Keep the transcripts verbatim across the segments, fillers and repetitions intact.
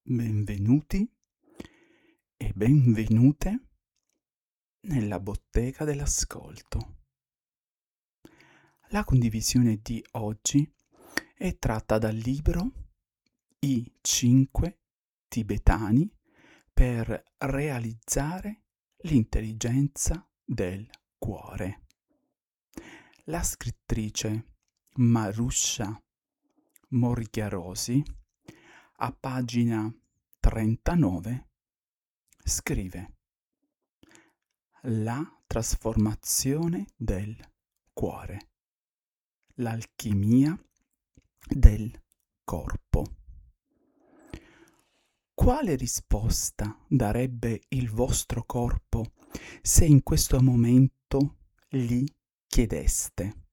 Benvenuti e benvenute nella bottega dell'ascolto. La condivisione di oggi è tratta dal libro I cinque tibetani per realizzare l'intelligenza del cuore. La scrittrice Marusha Morghiarosi, a pagina trentanove, scrive: La trasformazione del cuore, l'alchimia del corpo. Quale risposta darebbe il vostro corpo se in questo momento gli chiedeste: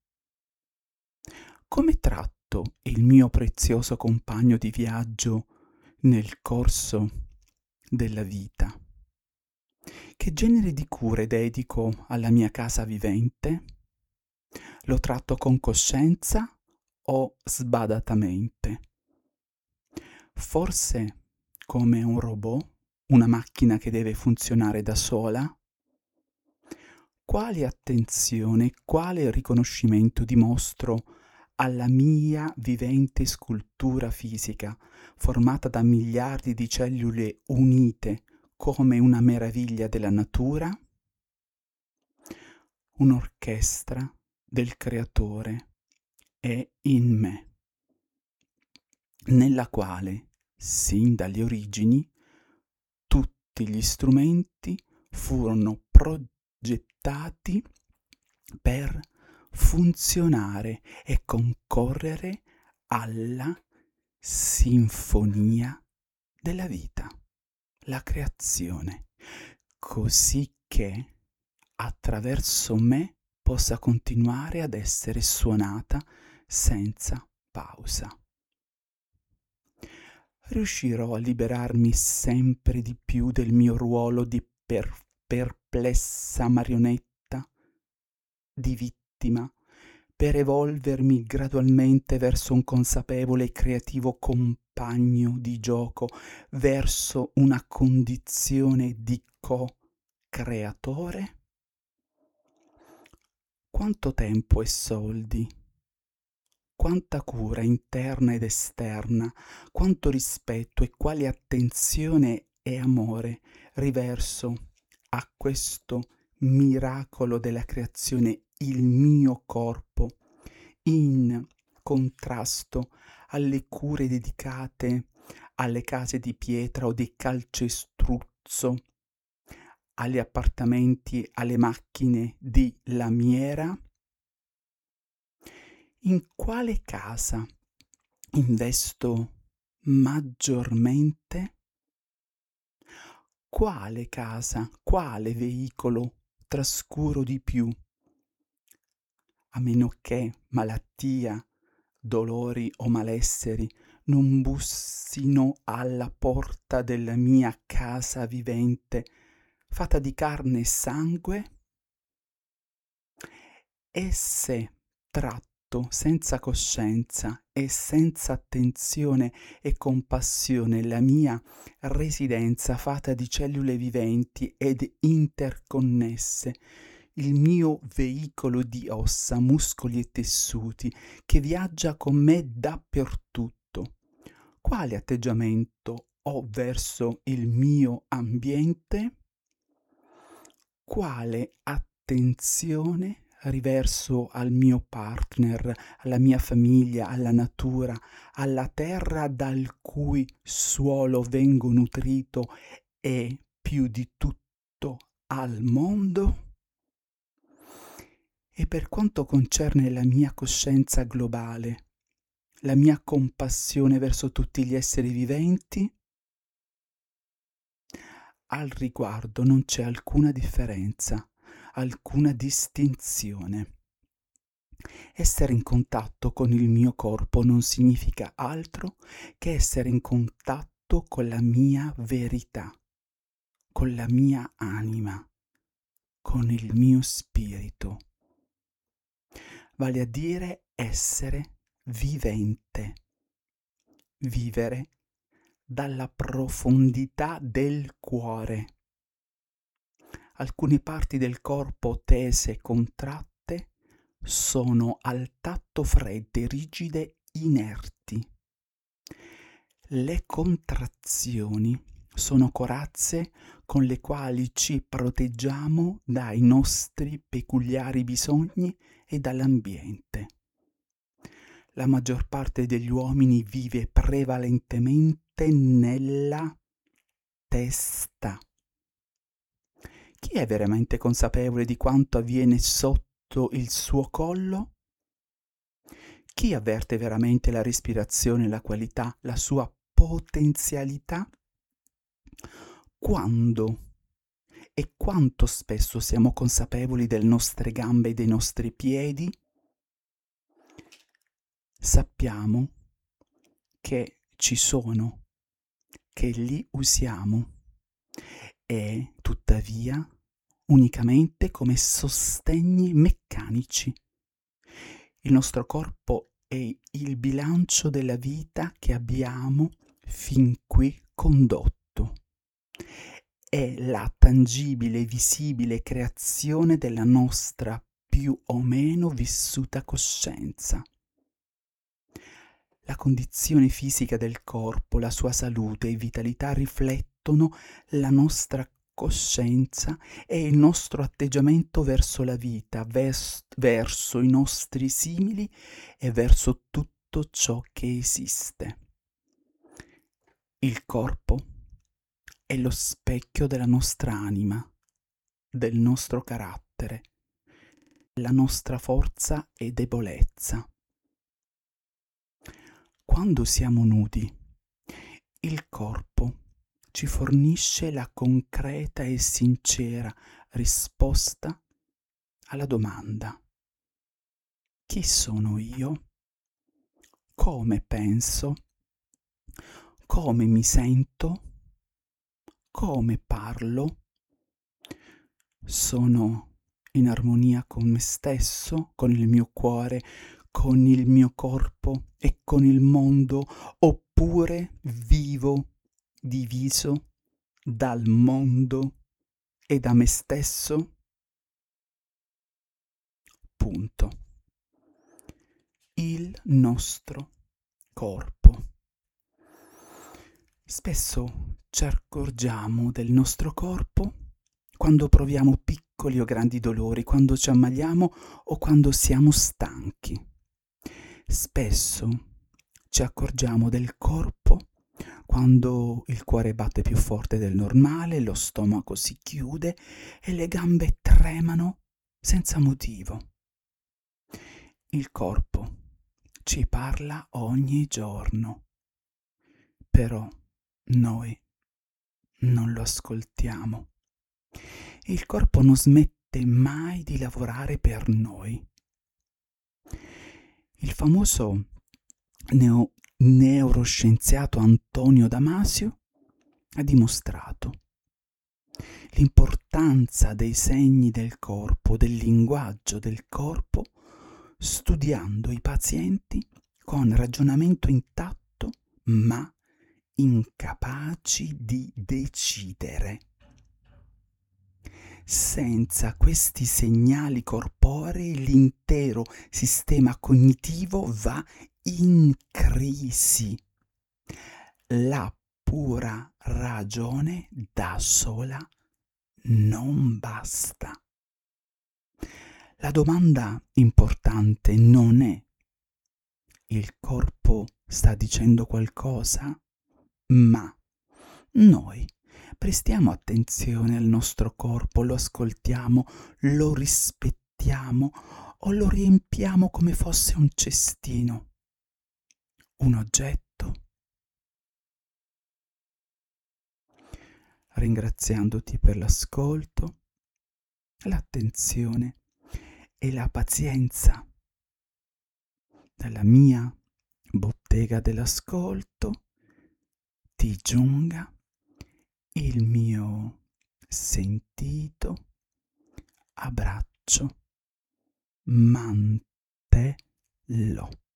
come tratto il mio prezioso compagno di viaggio nel corso della vita? Che genere di cure dedico alla mia casa vivente? Lo tratto con coscienza o sbadatamente? Forse come un robot, una macchina che deve funzionare da sola? Quale attenzione, quale riconoscimento dimostro alla mia vivente scultura fisica, formata da miliardi di cellule unite come una meraviglia della natura? Un'orchestra del creatore è in me, nella quale, sin dalle origini, tutti gli strumenti furono progettati per funzionare e concorrere alla sinfonia della vita, la creazione, così che attraverso me possa continuare ad essere suonata senza pausa. Riuscirò a liberarmi sempre di più del mio ruolo di per- perplessa marionetta, di vittima, per evolvermi gradualmente verso un consapevole e creativo compagno di gioco, verso una condizione di co-creatore? Quanto tempo e soldi, quanta cura interna ed esterna, quanto rispetto e quale attenzione e amore riverso a questo miracolo della creazione, il mio corpo, in contrasto alle cure dedicate alle case di pietra o di calcestruzzo, agli appartamenti, alle macchine di lamiera? In quale casa investo maggiormente? Quale casa, quale veicolo trascuro di più? A meno che malattia, dolori o malesseri non bussino alla porta della mia casa vivente, fatta di carne e sangue? E se tratto senza coscienza e senza attenzione e compassione la mia residenza fatta di cellule viventi ed interconnesse, il mio veicolo di ossa, muscoli e tessuti che viaggia con me dappertutto, quale atteggiamento ho verso il mio ambiente? Quale attenzione riverso al mio partner, alla mia famiglia, alla natura, alla terra dal cui suolo vengo nutrito e, più di tutto, al mondo? E per quanto concerne la mia coscienza globale, la mia compassione verso tutti gli esseri viventi? Al riguardo non c'è alcuna differenza, alcuna distinzione. Essere in contatto con il mio corpo non significa altro che essere in contatto con la mia verità, con la mia anima, con il mio spirito. Vale a dire essere vivente. Vivere dalla profondità del cuore. Alcune parti del corpo tese e contratte sono al tatto fredde, rigide, inerti. Le contrazioni sono corazze con le quali ci proteggiamo dai nostri peculiari bisogni e dall'ambiente. La maggior parte degli uomini vive prevalentemente nella testa. Chi è veramente consapevole di quanto avviene sotto il suo collo? Chi avverte veramente la respirazione, la qualità, la sua potenzialità? Quando e quanto spesso siamo consapevoli delle nostre gambe e dei nostri piedi? Sappiamo che ci sono, che li usiamo e tuttavia unicamente come sostegni meccanici. Il nostro corpo è il bilancio della vita che abbiamo fin qui condotto. È la tangibile e visibile creazione della nostra più o meno vissuta coscienza. La condizione fisica del corpo, la sua salute e vitalità riflettono la nostra coscienza e il nostro atteggiamento verso la vita, vers- verso i nostri simili e verso tutto ciò che esiste. Il corpo è lo specchio della nostra anima, del nostro carattere, la nostra forza e debolezza. Quando siamo nudi, il corpo ci fornisce la concreta e sincera risposta alla domanda: chi sono io? Come penso? Come mi sento? Come parlo? Sono in armonia con me stesso, con il mio cuore, con il mio corpo e con il mondo, oppure vivo diviso dal mondo e da me stesso? Punto. Il nostro corpo. Spesso ci accorgiamo del nostro corpo quando proviamo piccoli o grandi dolori, quando ci ammaliamo o quando siamo stanchi. Spesso ci accorgiamo del corpo quando il cuore batte più forte del normale, lo stomaco si chiude e le gambe tremano senza motivo. Il corpo ci parla ogni giorno, però noi non lo ascoltiamo. Il corpo non smette mai di lavorare per noi. Il famoso neo- neuroscienziato Antonio Damasio ha dimostrato l'importanza dei segni del corpo, del linguaggio del corpo, studiando i pazienti con ragionamento intatto ma incapaci di decidere. Senza questi segnali corporei l'intero sistema cognitivo va in crisi. La pura ragione da sola non basta. La domanda importante non è: il corpo sta dicendo qualcosa? Ma noi prestiamo attenzione al nostro corpo, lo ascoltiamo, lo rispettiamo o lo riempiamo come fosse un cestino, un oggetto? Ringraziandoti per l'ascolto, l'attenzione e la pazienza dalla mia bottega dell'ascolto, ti giunga il mio sentito abbraccio mantello.